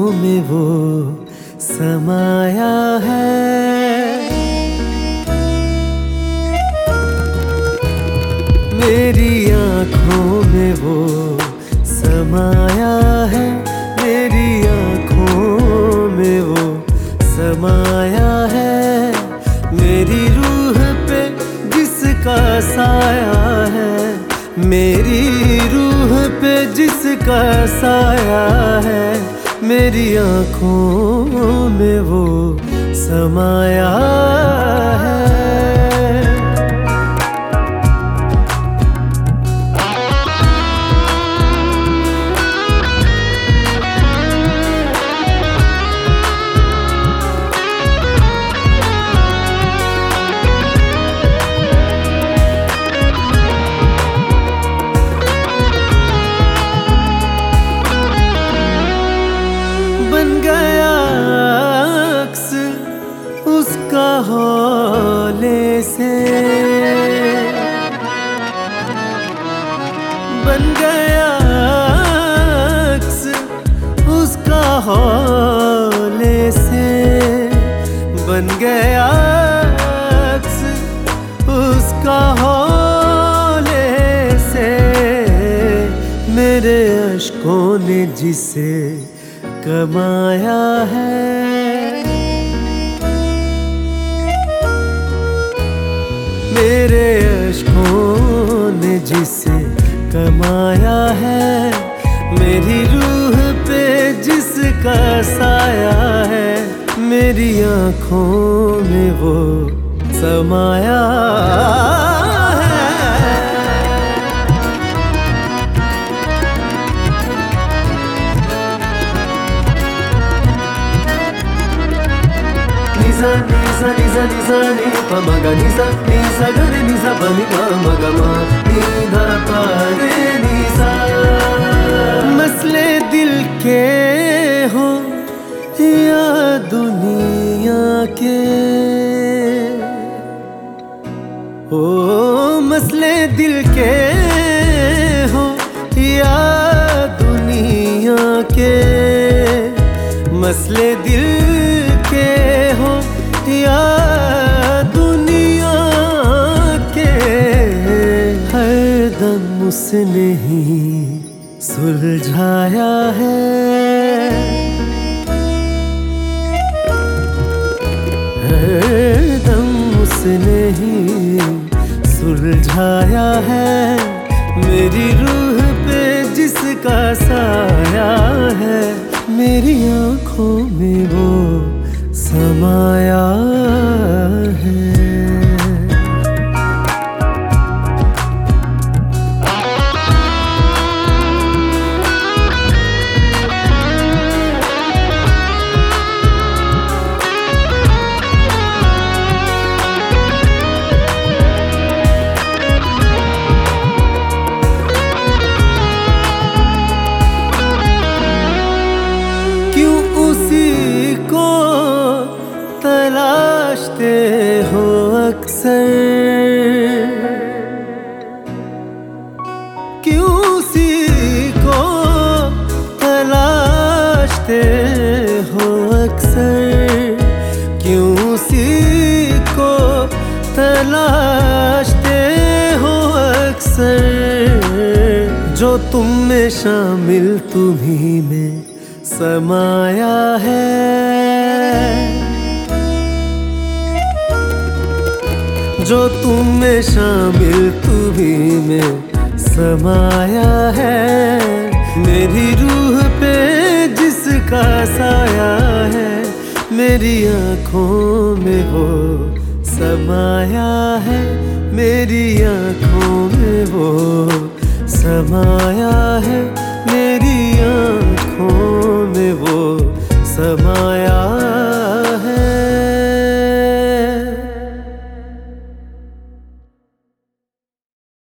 आँखों में वो समाया है। मेरी आँखों में वो समाया है, मेरी आँखों में वो समाया है। मेरी रूह पे जिसका साया है, मेरी रूह पे जिसका साया है, मेरी आँखों में वो समाया है। बन गया अक्स उसका हौले से, बन गया अक्स उसका हौले से, बन गया अक्स उसका हौले से। मेरे अश्कों ने जिसे कमाया है, मेरे अश्कों ने जिसे कमाया है, मेरी रूह पे जिसका साया है, मेरी आँखों में वो समाया है। Nisa nisa nisa nisa ni pa ma ga nisa nisa ga re nisa pa mi pa ma ga ma ni dha pa re nisa। मसले दिल के हो या दुनिया के, ओ मसले दिल के हो या दुनिया के, मसले दिल के हो या दुनिया के, हर दम उसने ही सुलझाया है। हर दम उसने ही सुलझाया है, मेरी रूह पे जिसका साया है, मेरी आँखों में वो समाया है। क्यों उसी को तलाशते हो अक्सर, क्यों उसी को तलाशते हो अक्सर, क्यों उसी को तलाशते हो अक्सर। जो तुम में शामिल तुम्ही में समाया है, जो तुम में शामिल तुम्ही में समाया है, मेरी रूह पे जिसका साया है, मेरी आँखों में वो समाया है, मेरी आँखों में वो समाया है, मेरी आँखों में वो समाया